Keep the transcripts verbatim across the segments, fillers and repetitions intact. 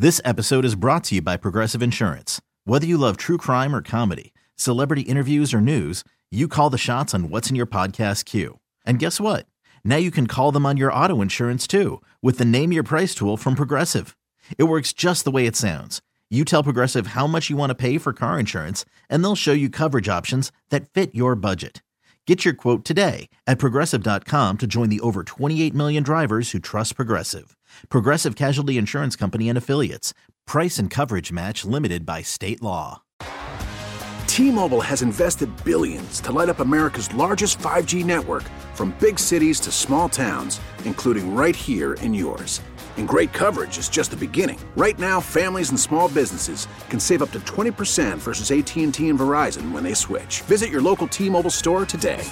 This episode is brought to you by Progressive Insurance. Whether you love true crime or comedy, celebrity interviews or news, you call the shots on what's in your podcast queue. And guess what? Now you can call them on your auto insurance too with the Name Your Price tool from Progressive. It works just the way it sounds. You tell Progressive how much you want to pay for car insurance, and they'll show you coverage options that fit your budget. Get your quote today at Progressive dot com to join the over twenty-eight million drivers who trust Progressive. Progressive Casualty Insurance Company and Affiliates. Price and coverage match limited by state law. T-Mobile has invested billions to light up America's largest five G network, from big cities to small towns, including right here in yours. And great coverage is just the beginning. Right now, families and small businesses can save up to twenty percent versus A T and T and Verizon when they switch. Visit your local T-Mobile store today.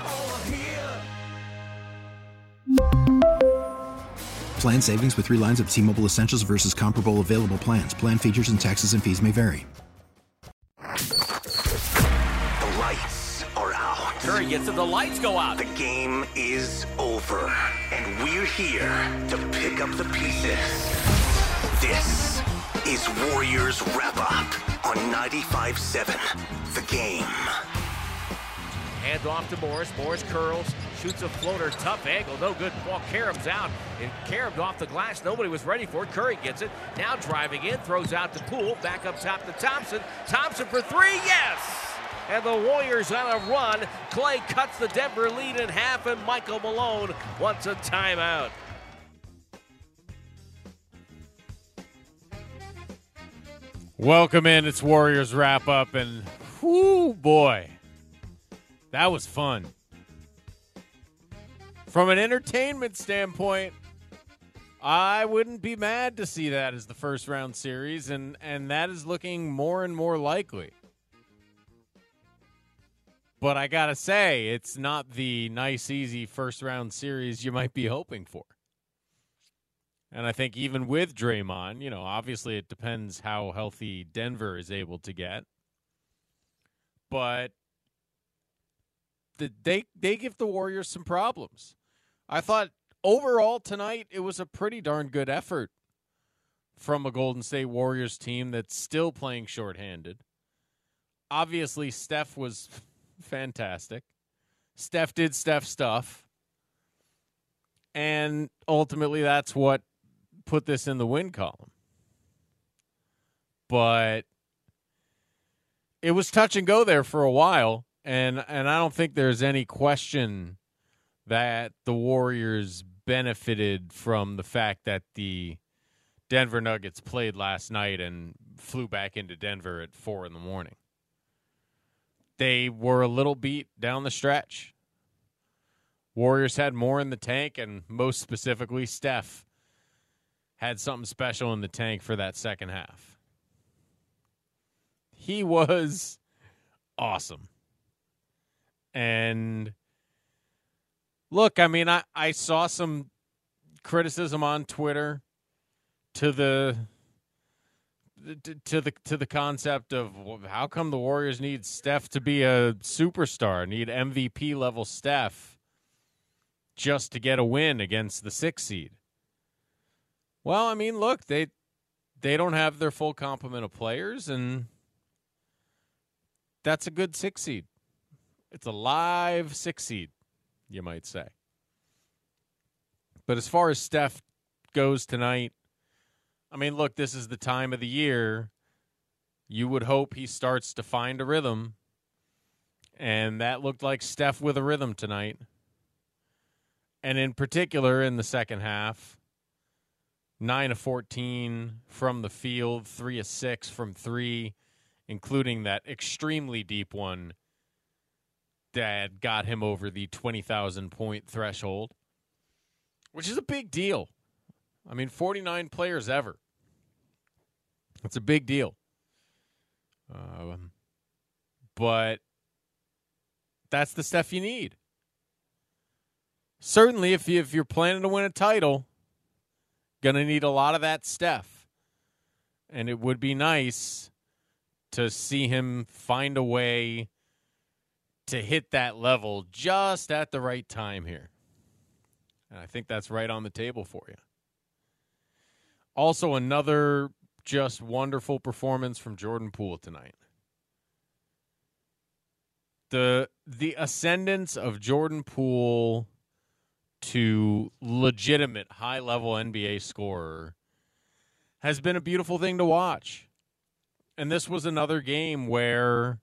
Plan savings with three lines of T-Mobile Essentials versus comparable available plans. Plan features and taxes and fees may vary. The lights are out. Curry gets it. The lights go out. The game is over. And we're here to pick up the pieces. This is Warriors Wrap-Up on ninety-five seven The Game. Hand off to Morris. Morris curls, shoots a floater, tough angle, no good. Ball carobs out. It carobed off the glass. Nobody was ready for it. Curry gets it. Now driving in, throws out to Poole. Back up top to Thompson. Thompson for three, yes! And the Warriors on a run. Clay cuts the Denver lead in half, and Michael Malone wants a timeout. Welcome in. It's Warriors Wrap-Up, and whoo, boy, that was fun. From an entertainment standpoint, I wouldn't be mad to see that as the first-round series, and, and that is looking more and more likely. But I got to say, it's not the nice, easy first-round series you might be hoping for. And I think even with Draymond, you know, obviously it depends how healthy Denver is able to get. But the, they they give the Warriors some problems. I thought overall tonight it was a pretty darn good effort from a Golden State Warriors team that's still playing shorthanded. Obviously, Steph was fantastic. Steph did Steph stuff. And ultimately, that's what put this in the win column. But it was touch and go there for a while. And, and I don't think there's any question that the Warriors benefited from the fact that the Denver Nuggets played last night and flew back into Denver at four in the morning. They were a little beat down the stretch. Warriors had more in the tank, and most specifically, Steph had something special in the tank for that second half. He was awesome. And look, I mean, I, I saw some criticism on Twitter to the to, to the to the concept of how come the Warriors need Steph to be a superstar, need M V P level Steph just to get a win against the sixth seed. Well, I mean, look, they they don't have their full complement of players, and that's a good six seed. It's a live six seed, you might say. But as far as Steph goes tonight, I mean, look, this is the time of the year you would hope he starts to find a rhythm, and that looked like Steph with a rhythm tonight. And in particular, in the second half, nine of fourteen from the field, three of six from three, including that extremely deep one that got him over the twenty thousand point threshold, which is a big deal. I mean, forty-nine players ever. It's a big deal. Um, but that's the stuff you need. Certainly, if, you, if you're planning to win a title, going to need a lot of that stuff. And it would be nice to see him find a way to hit that level just at the right time here. And I think that's right on the table for you. Also, another just wonderful performance from Jordan Poole tonight. The the ascendance of Jordan Poole to legitimate high-level N B A scorer has been a beautiful thing to watch. And this was another game where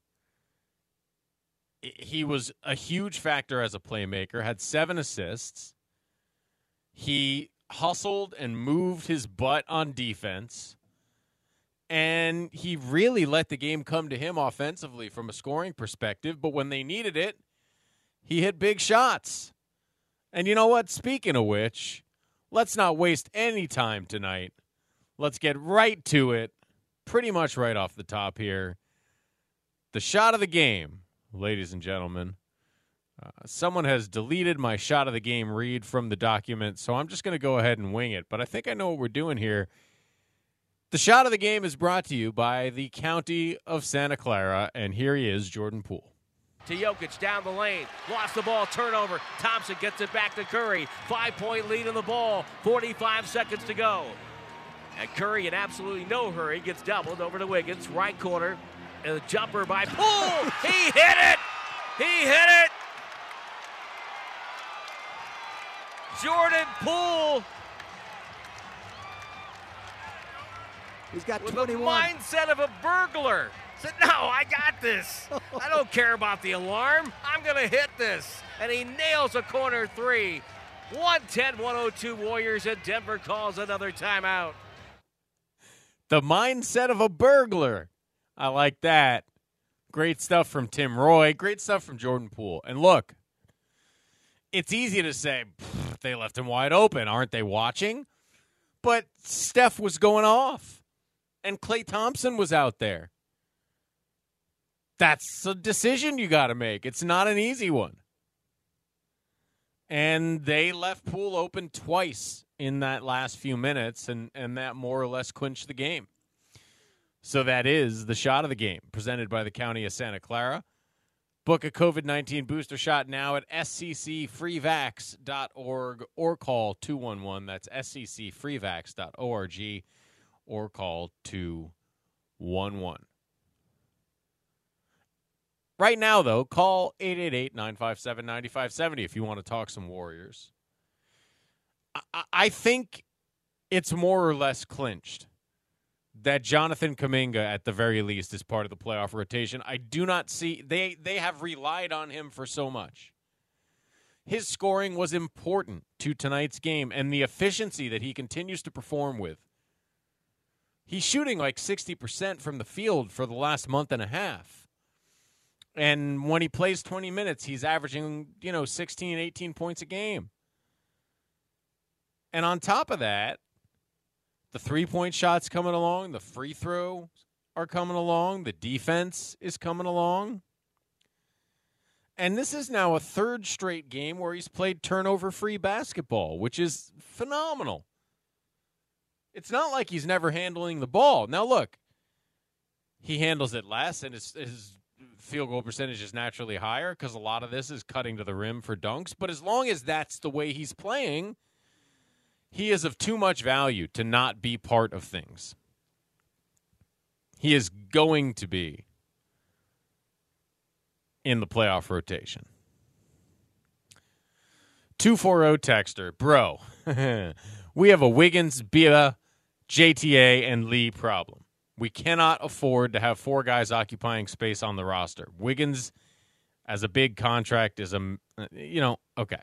he was a huge factor as a playmaker, had seven assists. He hustled and moved his butt on defense. And he really let the game come to him offensively from a scoring perspective. But when they needed it, he hit big shots. And you know what? Speaking of which, let's not waste any time tonight. Let's get right to it, pretty much right off the top here. The shot of the game, ladies and gentlemen. Uh, someone has deleted my shot of the game read from the document, so I'm just going to go ahead and wing it. But I think I know what we're doing here. The shot of the game is brought to you by the County of Santa Clara, and here he is, Jordan Poole. To Jokic, down the lane, lost the ball, turnover. Thompson gets it back to Curry. Five-point lead on the ball, forty-five seconds to go. And Curry, in absolutely no hurry, gets doubled over to Wiggins, right corner. And a jumper by Poole. He hit it! He hit it! Jordan Poole. He's got with twenty-one. The mindset of a burglar. Said, no, I got this. I don't care about the alarm. I'm going to hit this. And he nails a corner three. one ten one oh two Warriors, and Denver calls another timeout. The mindset of a burglar. I like that. Great stuff from Tim Roy. Great stuff from Jordan Poole. And look, it's easy to say, they left him wide open. Aren't they watching? But Steph was going off. And Klay Thompson was out there. That's a decision you got to make. It's not an easy one. And they left Poole open twice in that last few minutes, and, and that more or less clinched the game. So that is the shot of the game, presented by the County of Santa Clara. Book a COVID nineteen booster shot now at S C C free vax dot org or call two one one. That's S C C free vax dot org or call two one one. Right now, though, call eight eight eight, nine five seven, nine five seven zero if you want to talk some Warriors. I, I think it's more or less clinched that Jonathan Kuminga, at the very least, is part of the playoff rotation. I do not see they they have relied on him for so much. His scoring was important to tonight's game, and the efficiency that he continues to perform with. He's shooting like sixty percent from the field for the last month and a half. And when he plays twenty minutes, he's averaging, you know, sixteen, eighteen points a game. And on top of that, the three-point shot's coming along. The free throws are coming along. The defense is coming along. And this is now a third straight game where he's played turnover-free basketball, which is phenomenal. It's not like he's never handling the ball. Now, look, he handles it less, and his, his field goal percentage is naturally higher because a lot of this is cutting to the rim for dunks. But as long as that's the way he's playing, he is of too much value to not be part of things. He is going to be in the playoff rotation. two forty texter, bro, we have a Wiggins, Bia, J T A, and Lee problem. We cannot afford to have four guys occupying space on the roster. Wiggins, as a big contract, is a, you know, okay.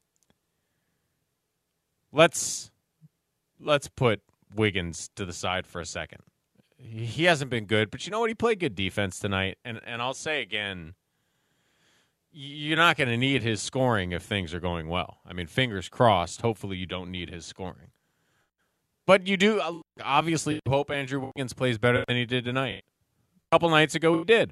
Let's let's put Wiggins to the side for a second. He hasn't been good, but you know what? He played good defense tonight, and and I'll say again, you're not going to need his scoring if things are going well. I mean, fingers crossed. Hopefully, you don't need his scoring. But you do obviously hope Andrew Wiggins plays better than he did tonight. A couple nights ago, he did.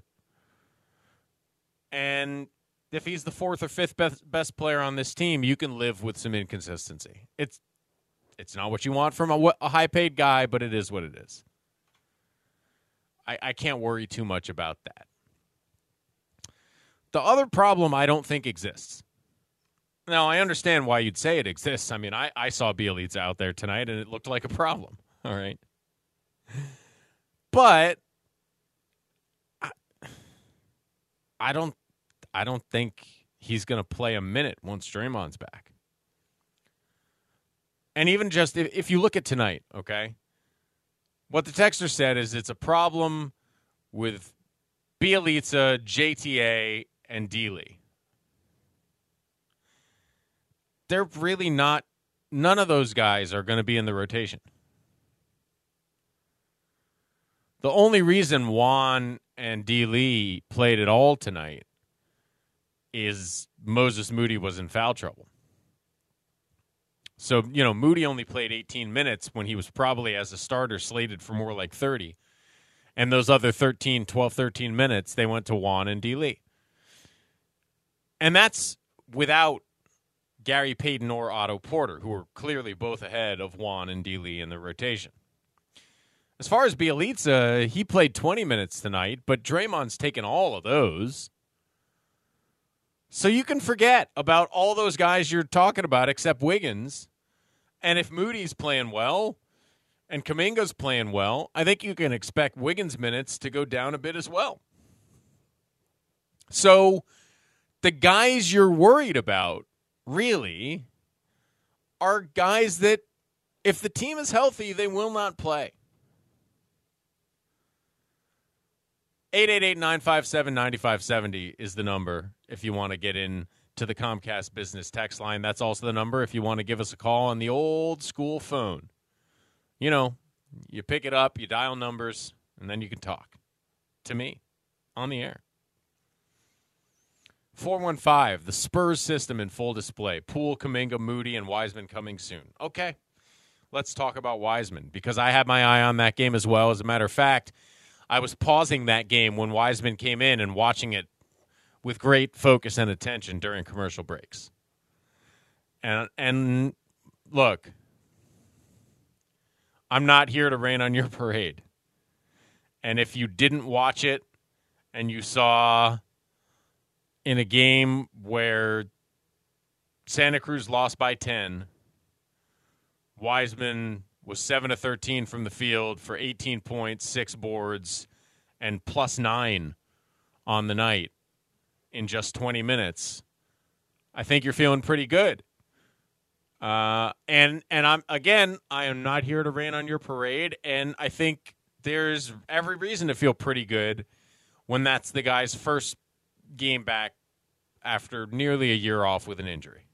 And if he's the fourth or fifth best, best player on this team, you can live with some inconsistency. It's it's not what you want from a, a high-paid guy, but it is what it is. I, I can't worry too much about that. The other problem I don't think exists. Now, I understand why you'd say it exists. I mean, I, I saw Bielitsa out there tonight, and it looked like a problem. All right. But I, I don't I don't think he's going to play a minute once Draymond's back. And even just if, if you look at tonight, okay, what the texter said is it's a problem with Bjelica, J T A, and D-Lee. They're really not, none of those guys are going to be in the rotation. The only reason Juan and D-Lee played at all tonight is Moses Moody was in foul trouble. So, you know, Moody only played eighteen minutes when he was probably as a starter slated for more like thirty. And those other thirteen, twelve, thirteen minutes, they went to Juan and D-Lee. And that's without Gary Payton or Otto Porter, who are clearly both ahead of Juan and D-Lee in the rotation. As far as Bjelica, he played twenty minutes tonight, but Draymond's taken all of those. So you can forget about all those guys you're talking about except Wiggins. And if Moody's playing well and Kuminga's playing well, I think you can expect Wiggins' minutes to go down a bit as well. So the guys you're worried about, really, are guys that, if the team is healthy, they will not play. eight eight eight, nine five seven, nine five seven zero is the number if you want to get in to the Comcast Business text line. That's also the number if you want to give us a call on the old school phone. You know, you pick it up, you dial numbers, and then you can talk to me on the air. four one five, the Spurs system in full display. Poole, Kuminga, Moody, and Wiseman coming soon. Okay, let's talk about Wiseman because I had my eye on that game as well. As a matter of fact, I was pausing that game when Wiseman came in and watching it with great focus and attention during commercial breaks. And and look, I'm not here to rain on your parade. And if you didn't watch it and you saw in a game where Santa Cruz lost by ten, Wiseman was seven of thirteen from the field for eighteen points, six boards, and plus nine on the night in just twenty minutes. I think you're feeling pretty good. Uh, and and I'm again, I am not here to rain on your parade, and I think there's every reason to feel pretty good when that's the guy's first game back after nearly a year off with an injury.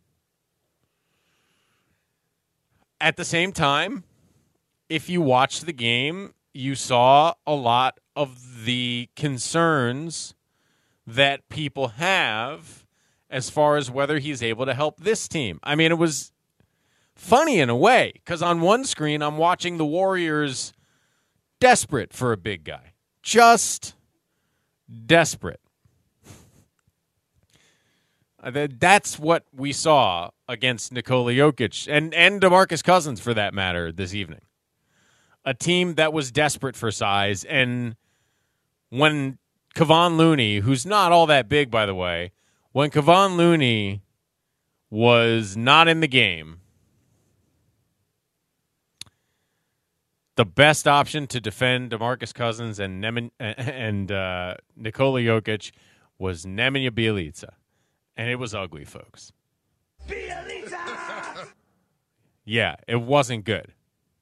At the same time, if you watched the game, you saw a lot of the concerns that people have as far as whether he's able to help this team. I mean, it was funny in a way, because on one screen, I'm watching the Warriors desperate for a big guy. Just desperate. That's what we saw against Nikola Jokic and, and DeMarcus Cousins, for that matter, this evening. A team that was desperate for size, and when Kevon Looney, who's not all that big, by the way, when Kevon Looney was not in the game, the best option to defend DeMarcus Cousins and Neman, and uh, Nikola Jokic was Nemanja Bjelica. And it was ugly, folks. Bjelica! Yeah, it wasn't good.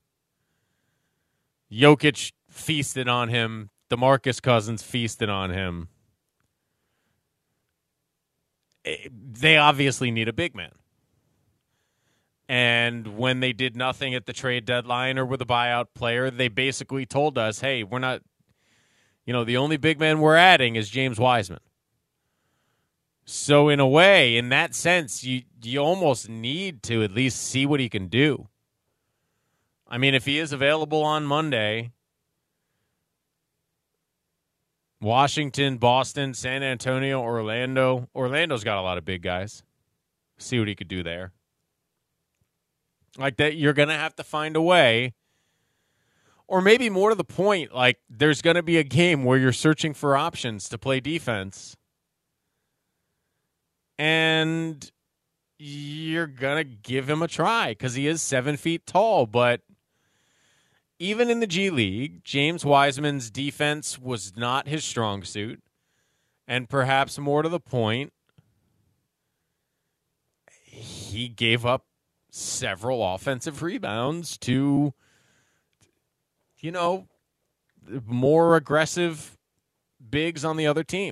Jokic feasted on him. DeMarcus Cousins feasted on him. They obviously need a big man. And when they did nothing at the trade deadline or with a buyout player, they basically told us, hey, we're not, you know, the only big man we're adding is James Wiseman. So in a way, in that sense, you you almost need to at least see what he can do. I mean, if he is available on Monday, Washington, Boston, San Antonio, Orlando. Orlando's got a lot of big guys. See what he could do there. Like that, you're going to have to find a way. Or maybe more to the point, like there's going to be a game where you're searching for options to play defense. And you're going to give him a try because he is seven feet tall. But even in the G League, James Wiseman's defense was not his strong suit. And perhaps more to the point, he gave up several offensive rebounds to, you know, more aggressive bigs on the other team.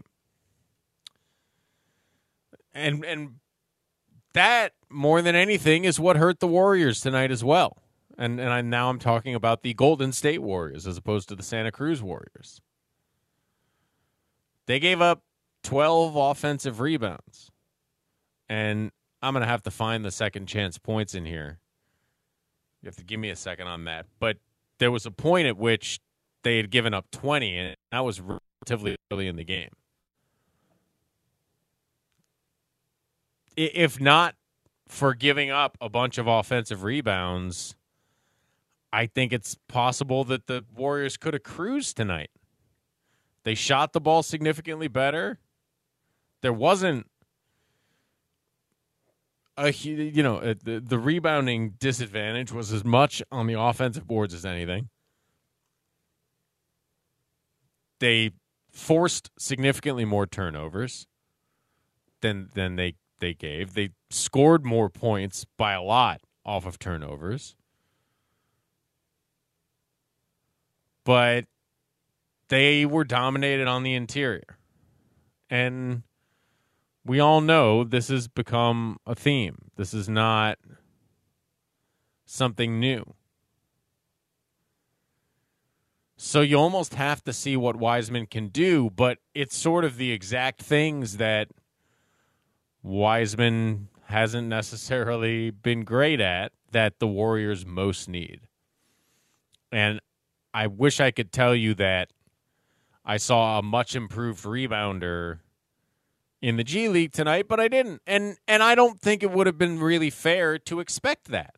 And and that, more than anything, is what hurt the Warriors tonight as well. And and I, now I'm talking about the Golden State Warriors as opposed to the Santa Cruz Warriors. They gave up twelve offensive rebounds. And I'm going to have to find the second chance points in here. You have to give me a second on that. But there was a point at which they had given up twenty, and that was relatively early in the game. If not for giving up a bunch of offensive rebounds, I think it's possible that the Warriors could have cruised tonight. They shot the ball significantly better. There wasn't a, you know, the, the rebounding disadvantage was as much on the offensive boards as anything. They forced significantly more turnovers than than they they gave. They scored more points by a lot off of turnovers. But they were dominated on the interior. And we all know this has become a theme. This is not something new. So you almost have to see what Wiseman can do, but it's sort of the exact things that Wiseman hasn't necessarily been great at that the Warriors most need. And I wish I could tell you that I saw a much improved rebounder in the G League tonight, but I didn't. And and I don't think it would have been really fair to expect that.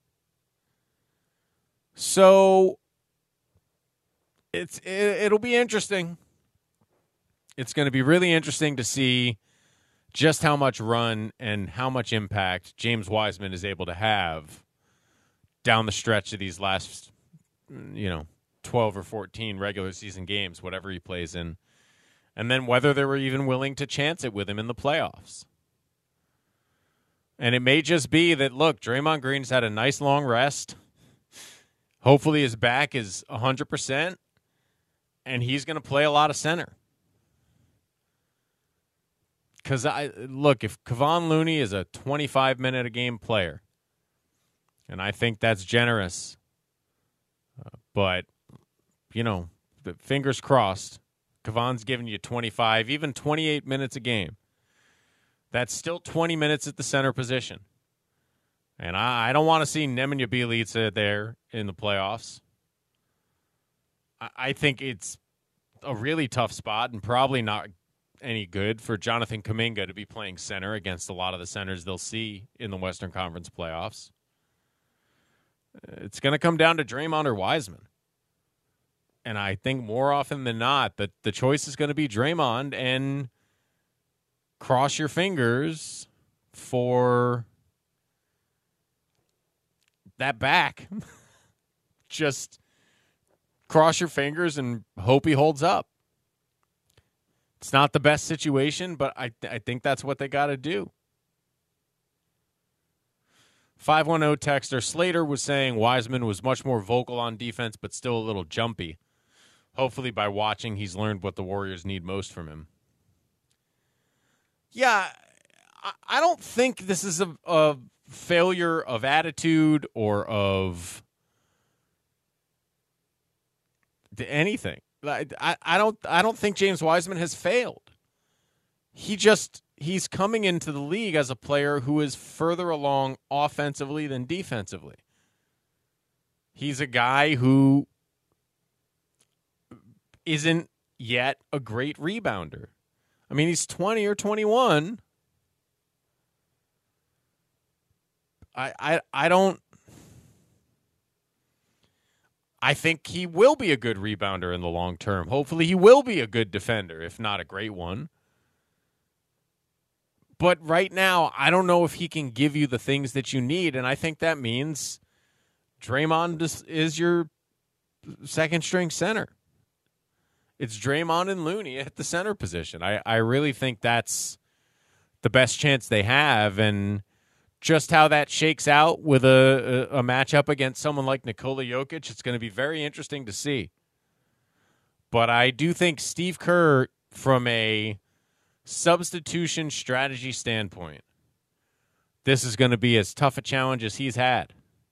So it's it, it'll be interesting. It's going to be really interesting to see just how much run and how much impact James Wiseman is able to have down the stretch of these last, you know, twelve or fourteen regular season games, whatever he plays in. And then whether they were even willing to chance it with him in the playoffs. And it may just be that, look, Draymond Green's had a nice long rest. Hopefully his back is one hundred percent. And he's going to play a lot of center. Because, I look, if Kevon Looney is a twenty-five minute a game player, and I think that's generous, uh, but, you know, the fingers crossed, Kevon's giving you twenty-five, even twenty-eight minutes a game. That's still twenty minutes at the center position. And I, I don't want to see Nemanja Bjelica there in the playoffs. I, I think it's a really tough spot and probably not any good for Jonathan Kuminga to be playing center against a lot of the centers they'll see in the Western Conference playoffs. It's going to come down to Draymond or Wiseman. And I think more often than not that the choice is going to be Draymond, and cross your fingers for that back. Just cross your fingers and hope he holds up. It's not the best situation, but I th- I think that's what they got to do. five one zero texter Slater was saying Wiseman was much more vocal on defense, but still a little jumpy. Hopefully by watching, he's learned what the Warriors need most from him. Yeah, I, I don't think this is a, a failure of attitude or of anything. I, I don't I don't think James Wiseman has failed. He just he's coming into the league as a player who is further along offensively than defensively. He's a guy who isn't yet a great rebounder. I mean, he's twenty or twenty-one. I I I don't I think he will be a good rebounder in the long term. Hopefully he will be a good defender, if not a great one. But right now, I don't know if he can give you the things that you need, and I think that means Draymond is your second string center. It's Draymond and Looney at the center position. I, I really think that's the best chance they have, and just how that shakes out with a, a, a matchup against someone like Nikola Jokic, it's going to be very interesting to see. But I do think Steve Kerr, from a substitution strategy standpoint, this is going to be as tough a challenge as he's had.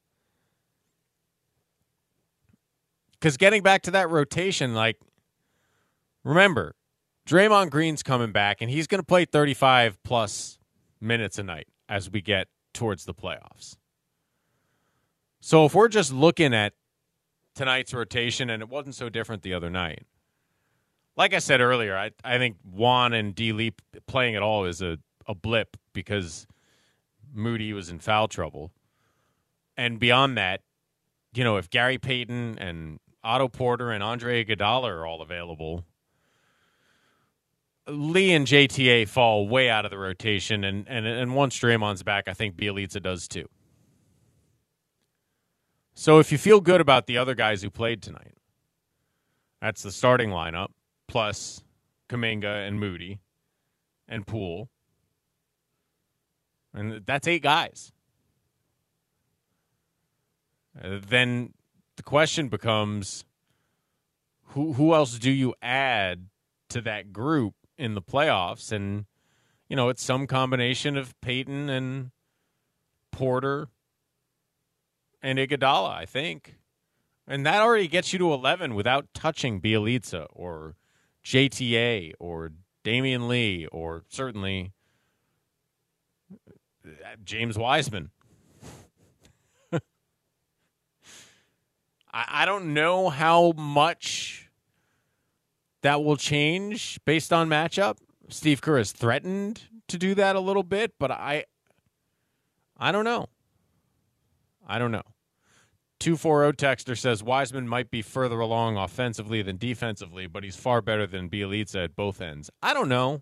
Because getting back to that rotation, like, remember, Draymond Green's coming back, and he's going to play thirty-five plus minutes a night as we get towards the playoffs. So if we're just looking at tonight's rotation, and it wasn't so different the other night, like I said earlier, I, I think Juan and D-Lee playing at all is a, a blip because Moody was in foul trouble. And beyond that, you know, if Gary Payton and Otto Porter and Andre Iguodala are all available, Lee and J T A fall way out of the rotation, and, and, and once Draymond's back, I think Bjelica does too. So if you feel good about the other guys who played tonight, that's the starting lineup, plus Kuminga and Moody and Poole. And that's eight guys. Uh, then the question becomes, who who else do you add to that group in the playoffs? And, you know, it's some combination of Payton and Porter and Iguodala, I think. And that already gets you to eleven without touching Bjelica or J T A or Damian Lee or certainly James Wiseman. I, I don't know how much that will change based on matchup. Steve Kerr has threatened to do that a little bit, but I I don't know. I don't know. two forty Texter says Wiseman might be further along offensively than defensively, but he's far better than Bjelica at both ends. I don't know.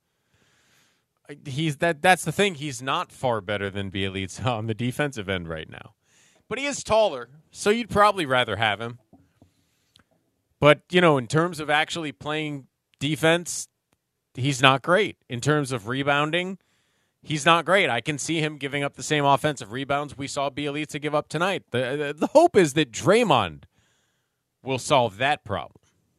He's that that's the thing. He's not far better than Bjelica on the defensive end right now. But he is taller, so you'd probably rather have him. But, you know, in terms of actually playing defense, he's not great. In terms of rebounding, he's not great. I can see him giving up the same offensive rebounds we saw Bjelica give up tonight. The, the hope is that Draymond will solve that problem.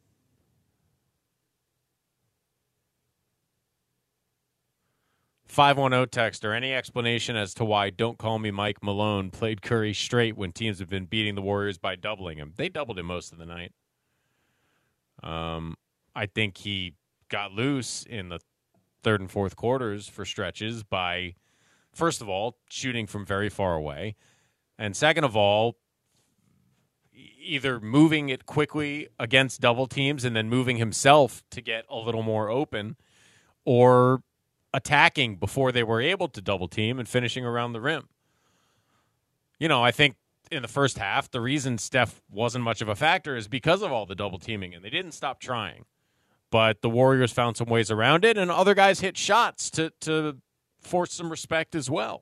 five one zero Texter, any explanation as to why Don't Call Me Mike Malone played Curry straight when teams have been beating the Warriors by doubling him? They doubled him most of the night. Um, I think he got loose in the third and fourth quarters for stretches by, first of all, shooting from very far away, and second of all, either moving it quickly against double teams and then moving himself to get a little more open, or attacking before they were able to double team and finishing around the rim. You know, I think in the first half, the reason Steph wasn't much of a factor is because of all the double teaming, and they didn't stop trying. But the Warriors found some ways around it, and other guys hit shots to, to force some respect as well.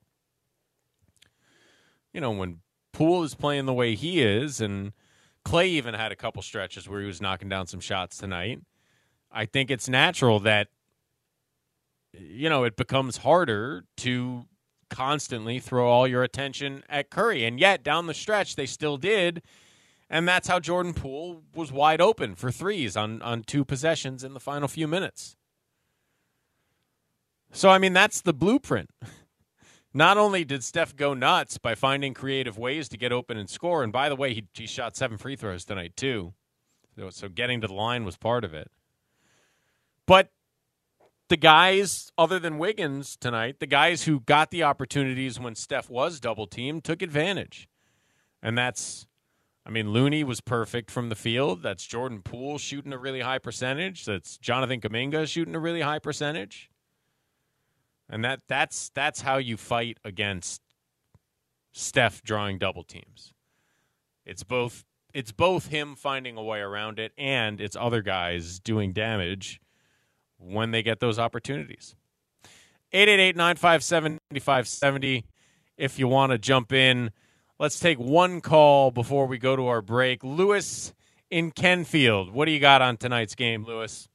You know, when Poole is playing the way he is, and Clay even had a couple stretches where he was knocking down some shots tonight, I think it's natural that, you know, it becomes harder to constantly throw all your attention at Curry. And yet, down the stretch, they still did. And that's how Jordan Poole was wide open for threes on, on two possessions in the final few minutes. So, I mean, that's the blueprint. Not only did Steph go nuts by finding creative ways to get open and score, and by the way, he, he shot seven free throws tonight, too. So, so getting to the line was part of it. But the guys, other than Wiggins tonight, the guys who got the opportunities when Steph was double-teamed took advantage. And that's, I mean, Looney was perfect from the field. That's Jordan Poole shooting a really high percentage. That's Jonathan Kuminga shooting a really high percentage. And that that's that's how you fight against Steph drawing double teams. It's both it's both him finding a way around it, and it's other guys doing damage when they get those opportunities. eight eight eight, nine five seven, nine five seven zero if you want to jump in Let's take one call before we go to our break. Lewis in Kenfield. What do you got on tonight's game, Lewis?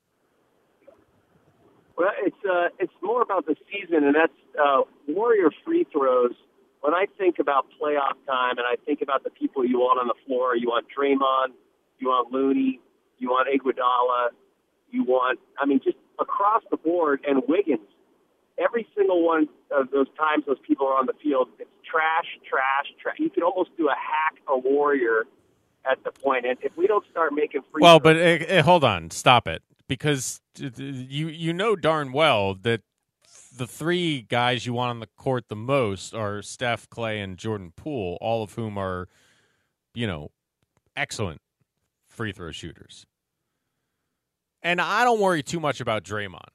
Well, it's uh, it's more about the season, and that's uh, Warrior free throws. When I think about playoff time and I think about the people you want on the floor, you want Draymond, you want Looney, you want Iguodala, you want, I mean, just across the board, and Wiggins. Every single one of those times those people are on the field, it's trash, trash, trash. You could almost do a hack a Warrior at the point. And if we don't start making free Well, throws, but uh, uh, hold on, stop it. Because you you know darn well that the three guys you want on the court the most are Steph, Clay, and Jordan Poole, all of whom are, you know, excellent free throw shooters. And I don't worry too much about Draymond.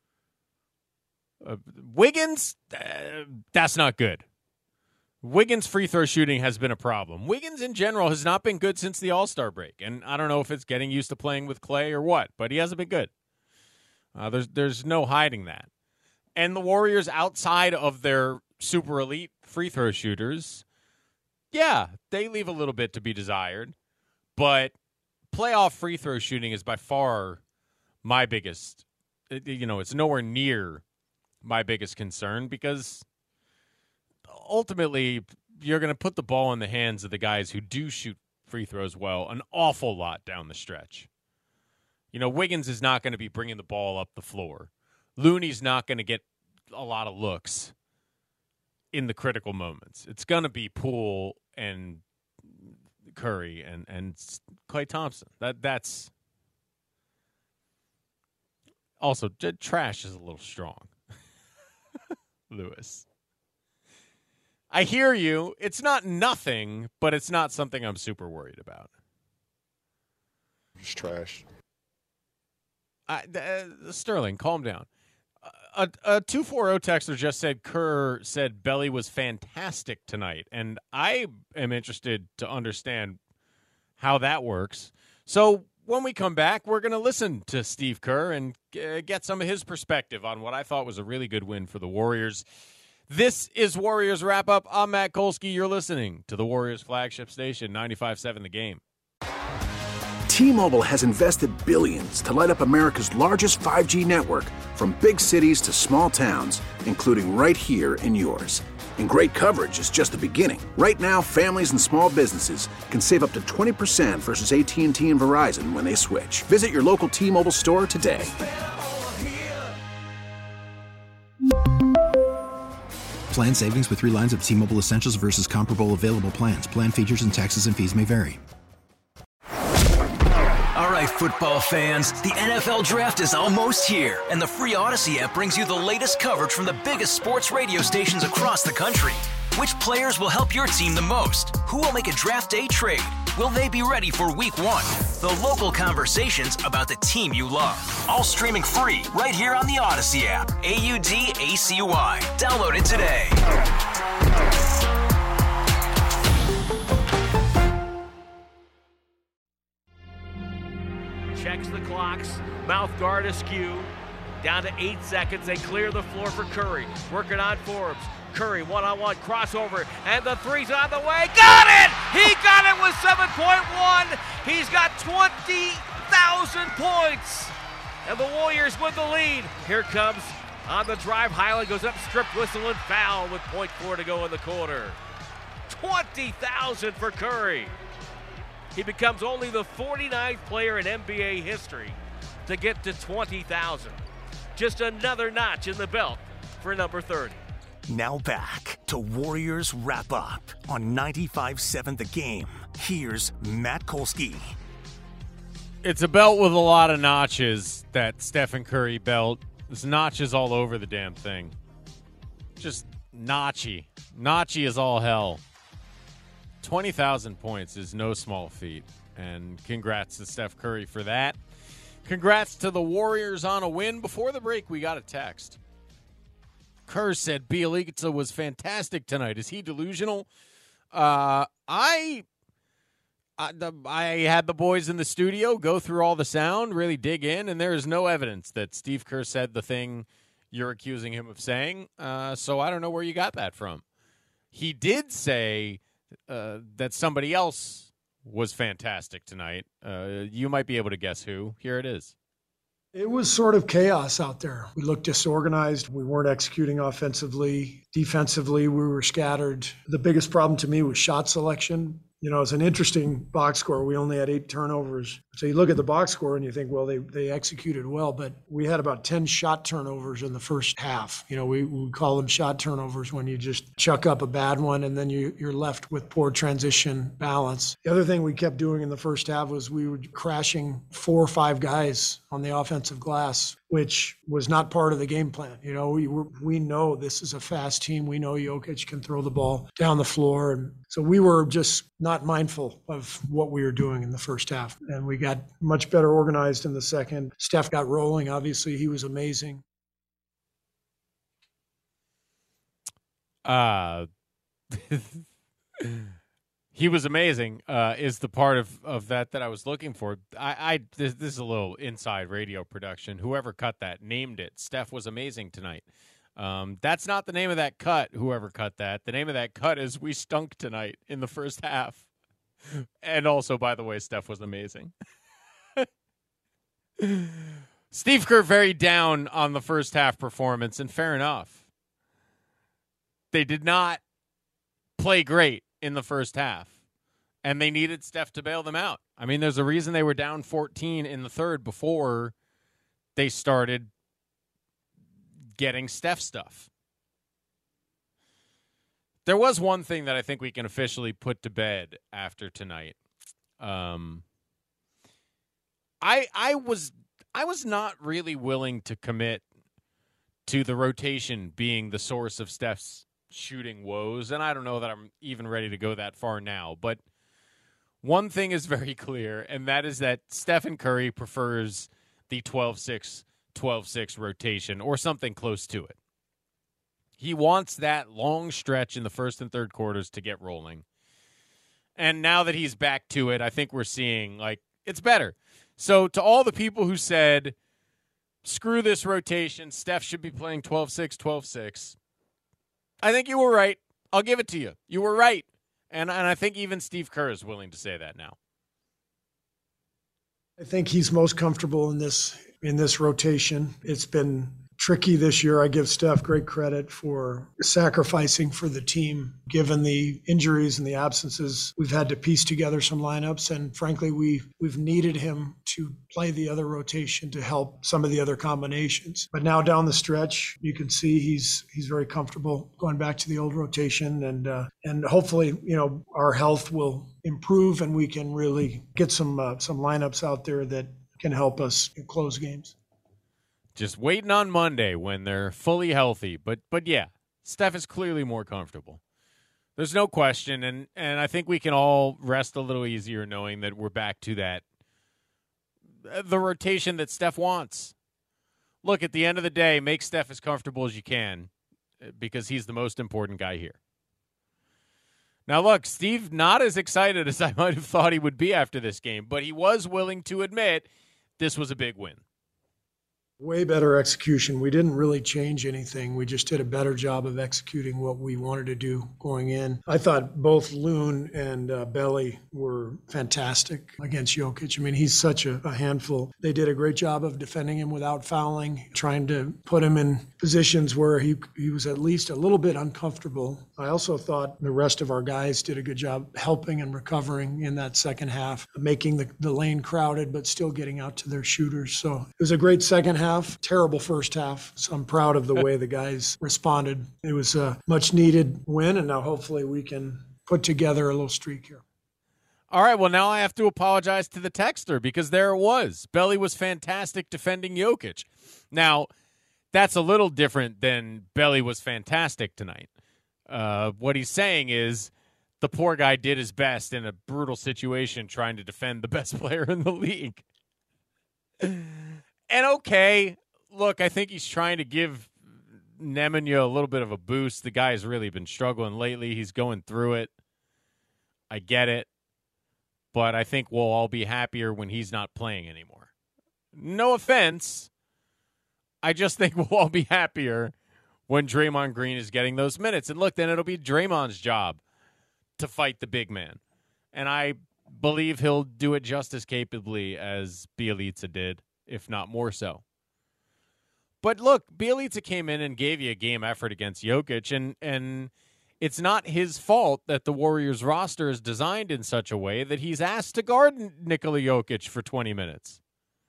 Uh, Wiggins, uh, that's not good. Wiggins' free throw shooting has been a problem. Wiggins, in general, has not been good since the All-Star break. And I don't know if it's getting used to playing with Clay or what, but he hasn't been good. Uh, there's there's no hiding that. And the Warriors, outside of their super elite free throw shooters, yeah, they leave a little bit to be desired. But playoff free throw shooting is by far my biggest, you know, it's nowhere near my biggest concern, because ultimately you're going to put the ball in the hands of the guys who do shoot free throws well an awful lot down the stretch. You know, Wiggins is not going to be bringing the ball up the floor. Looney's not going to get a lot of looks in the critical moments. It's going to be Poole and Curry and, and Klay Thompson. That That's also, trash is a little strong. Lewis. I hear you. It's not nothing, but it's not something I'm super worried about. It's trash. I, uh, Sterling, calm down. A, a two forty texter just said Kerr said Belly was fantastic tonight, and I am interested to understand how that works. So when we come back, we're going to listen to Steve Kerr and uh, get some of his perspective on what I thought was a really good win for the Warriors. This is Warriors Wrap-Up. I'm Matt Kolsky. You're listening to the Warriors flagship station, ninety-five point seven The Game. T-Mobile has invested billions to light up America's largest five G network, from big cities to small towns, including right here in yours. And great coverage is just the beginning. Right now, families and small businesses can save up to twenty percent versus A T and T and Verizon when they switch. Visit your local T-Mobile store today. Plan savings with three lines of T-Mobile Essentials versus comparable available plans. Plan features and taxes and fees may vary. All right, football fans, the N F L Draft is almost here, and the free Odyssey app brings you the latest coverage from the biggest sports radio stations across the country. Which players will help your team the most? Who will make a draft day trade? Will they be ready for week one? The local conversations about the team you love. All streaming free right here on the Odyssey app. A U D A C Y. Download it today. Checks the clocks, mouth guard askew. Down to eight seconds. They clear the floor for Curry. Working on Forbes. Curry one-on-one crossover, and the three's on the way. Got it! He got it with seven point one. He's got twenty thousand points. And the Warriors with the lead. Here comes on the drive. Highland goes up, stripped, whistle, and foul with point four to go in the quarter. twenty thousand for Curry. He becomes only the forty-ninth player in N B A history to get to twenty thousand. Just another notch in the belt for number thirty. Now back to Warriors Wrap Up on ninety-five point seven The Game. Here's Matt Kolsky. It's a belt with a lot of notches, that Stephen Curry belt. There's notches all over the damn thing. Just notchy. Notchy is all hell. twenty thousand points is no small feat, and congrats to Steph Curry for that. Congrats to the Warriors on a win. Before the break, we got a text. Kerr said Bjelica was fantastic tonight. Is he delusional? Uh, I, I, the, I had the boys in the studio go through all the sound, really dig in, and there is no evidence that Steve Kerr said the thing you're accusing him of saying. Uh, so I don't know where you got that from. He did say uh, that somebody else was fantastic tonight. Uh, you might be able to guess who. Here it is. It was sort of chaos out there. We looked disorganized. We weren't executing offensively. Defensively, we were scattered. The biggest problem to me was shot selection. You know, it's an interesting box score. We only had eight turnovers. So you look at the box score and you think, well, they, they executed well, but we had about ten shot turnovers in the first half. You know, we, we call them shot turnovers when you just chuck up a bad one and then you, you're left with poor transition balance. The other thing we kept doing in the first half was we were crashing four or five guys on the offensive glass, which was not part of the game plan. You know, we were, we know this is a fast team. We know Jokic can throw the ball down the floor. And so we were just not mindful of what we were doing in the first half. And we got much better organized in the second. Steph got rolling. Obviously, he was amazing. Uh, he was amazing uh, is the part of, of that that I was looking for. I, I this, this is a little inside radio production. Whoever cut that named it. Steph was amazing tonight. Um, that's not the name of that cut, whoever cut that. The name of that cut is We Stunk Tonight in the first half. And also, by the way, Steph was amazing. Steve Kerr very down on the first half performance, and fair enough. They did not play great in the first half, and they needed Steph to bail them out. I mean, there's a reason they were down fourteen in the third before they started getting Steph stuff. There was one thing that I think we can officially put to bed after tonight. Um, I I was I was not really willing to commit to the rotation being the source of Steph's shooting woes, and I don't know that I'm even ready to go that far now. But one thing is very clear, and that is that Stephen Curry prefers the twelve six twelve six rotation or something close to it. He wants that long stretch in the first and third quarters to get rolling. And now that he's back to it, I think we're seeing, like, it's better. So to all the people who said, screw this rotation, Steph should be playing twelve six twelve six, I think you were right. I'll give it to you. You were right. And, and I think even Steve Kerr is willing to say that now. I think he's most comfortable in this in this rotation. It's been tricky this year. I give Steph great credit for sacrificing for the team, given the injuries and the absences. We've had to piece together some lineups, and frankly, we, we've needed him to play the other rotation to help some of the other combinations. But now down the stretch, you can see he's he's very comfortable going back to the old rotation, and uh, and hopefully, you know, our health will improve and we can really get some uh, some lineups out there that can help us close games. Just waiting on Monday when they're fully healthy. But but yeah, Steph is clearly more comfortable. There's no question, and, and I think we can all rest a little easier knowing that we're back to that, the rotation that Steph wants. Look, at the end of the day, make Steph as comfortable as you can because he's the most important guy here. Now, look, Steve not as excited as I might have thought he would be after this game, but he was willing to admit this was a big win. Way better execution. We didn't really change anything. We just did a better job of executing what we wanted to do going in. I thought both Loon and uh, Belly were fantastic against Jokic. I mean, he's such a, a handful. They did a great job of defending him without fouling, trying to put him in positions where he he was at least a little bit uncomfortable. I also thought the rest of our guys did a good job helping and recovering in that second half, making the, the lane crowded, but still getting out to their shooters. So it was a great second half. Half, terrible first half. So I'm proud of the way the guys responded. It was a much needed win, and now hopefully we can put together a little streak here. All right, well, now I have to apologize to the texter because there it was. Belly was fantastic defending Jokic. Now, that's a little different than Belly was fantastic tonight. Uh, what he's saying is the poor guy did his best in a brutal situation trying to defend the best player in the league. And okay, look, I think he's trying to give Nemanja a little bit of a boost. The guy's really been struggling lately. He's going through it. I get it. But I think we'll all be happier when he's not playing anymore. No offense. I just think we'll all be happier when Draymond Green is getting those minutes. And look, then it'll be Draymond's job to fight the big man. And I believe he'll do it just as capably as Bjelica did, if not more so. But look, Bjelica came in and gave you a game effort against Jokic, and and it's not his fault that the Warriors roster is designed in such a way that he's asked to guard Nikola Jokic for twenty minutes.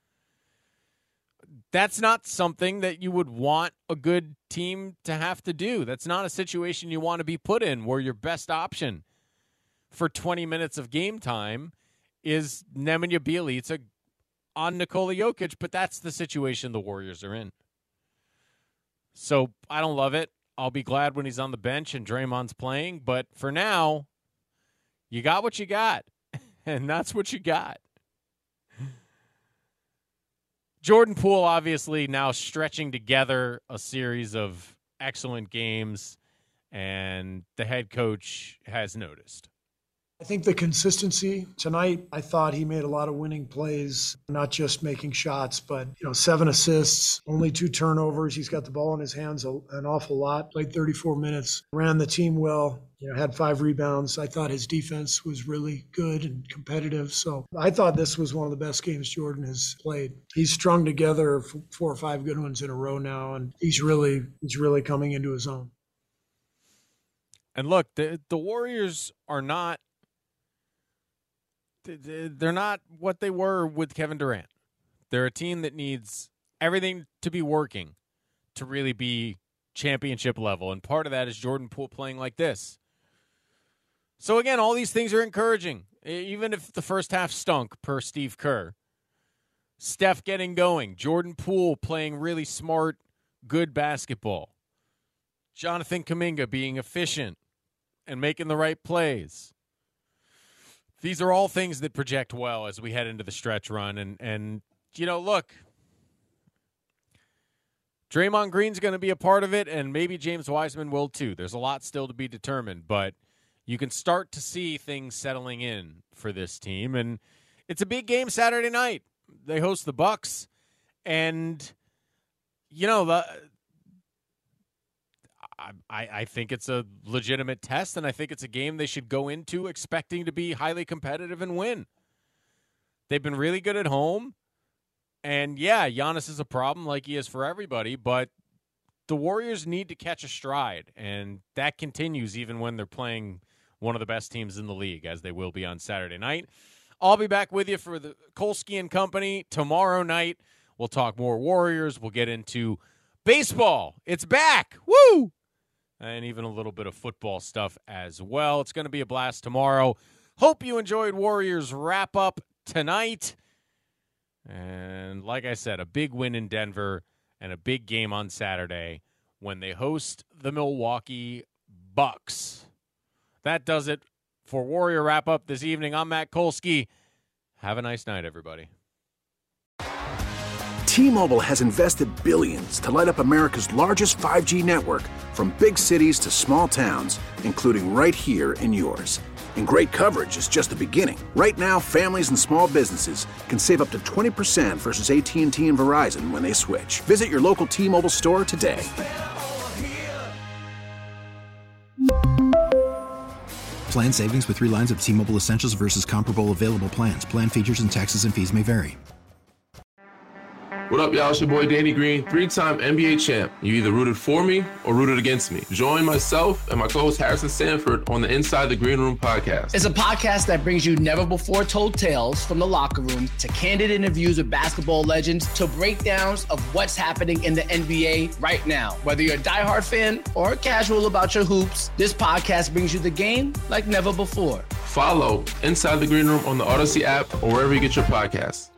That's not something that you would want a good team to have to do. That's not a situation you want to be put in where your best option for twenty minutes of game time is Nemanja Bjelica on Nikola Jokic, but that's the situation the Warriors are in. So I don't love it. I'll be glad when he's on the bench and Draymond's playing, but for now, you got what you got, and that's what you got. Jordan Poole obviously now stretching together a series of excellent games, and the head coach has noticed. I think the consistency tonight, I thought he made a lot of winning plays, not just making shots, but, you know, seven assists, only two turnovers. He's got the ball in his hands an awful lot, played thirty-four minutes, ran the team well, you know, had five rebounds. I thought his defense was really good and competitive. So I thought this was one of the best games Jordan has played. He's strung together four or five good ones in a row now, and he's really, he's really coming into his own. And look, the the Warriors are not, they're not what they were with Kevin Durant. They're a team that needs everything to be working to really be championship level. And part of that is Jordan Poole playing like this. So again, all these things are encouraging. Even if the first half stunk, per Steve Kerr. Steph getting going. Jordan Poole playing really smart, good basketball. Jonathan Kuminga being efficient and making the right plays. These are all things that project well as we head into the stretch run. And, and you know, look, Draymond Green's going to be a part of it, and maybe James Wiseman will too. There's a lot still to be determined, but you can start to see things settling in for this team. And it's a big game Saturday night. They host the Bucks, and, you know, the I, I think it's a legitimate test, and I think it's a game they should go into expecting to be highly competitive and win. They've been really good at home, and yeah, Giannis is a problem like he is for everybody, but the Warriors need to catch a stride, and that continues even when they're playing one of the best teams in the league, as they will be on Saturday night. I'll be back with you for the Kolsky and Company tomorrow night. We'll talk more Warriors. We'll get into baseball. It's back. Woo! And even a little bit of football stuff as well. It's going to be a blast tomorrow. Hope you enjoyed Warriors wrap-up tonight. And like I said, a big win in Denver and a big game on Saturday when they host the Milwaukee Bucks. That does it for Warrior Wrap-Up this evening. I'm Matt Kolsky. Have a nice night, everybody. T-Mobile has invested billions to light up America's largest five G network, from big cities to small towns, including right here in yours. And great coverage is just the beginning. Right now, families and small businesses can save up to twenty percent versus A T and T and Verizon when they switch. Visit your local T-Mobile store today. Plan savings with three lines of T-Mobile Essentials versus comparable available plans. Plan features and taxes and fees may vary. What up, y'all? It's your boy Danny Green, three-time N B A champ. You either rooted for me or rooted against me. Join myself and my co-host Harrison Sanford on the Inside the Green Room podcast. It's a podcast that brings you never-before-told tales from the locker room to candid interviews with basketball legends to breakdowns of what's happening in the N B A right now. Whether you're a diehard fan or casual about your hoops, this podcast brings you the game like never before. Follow Inside the Green Room on the Odyssey app or wherever you get your podcasts.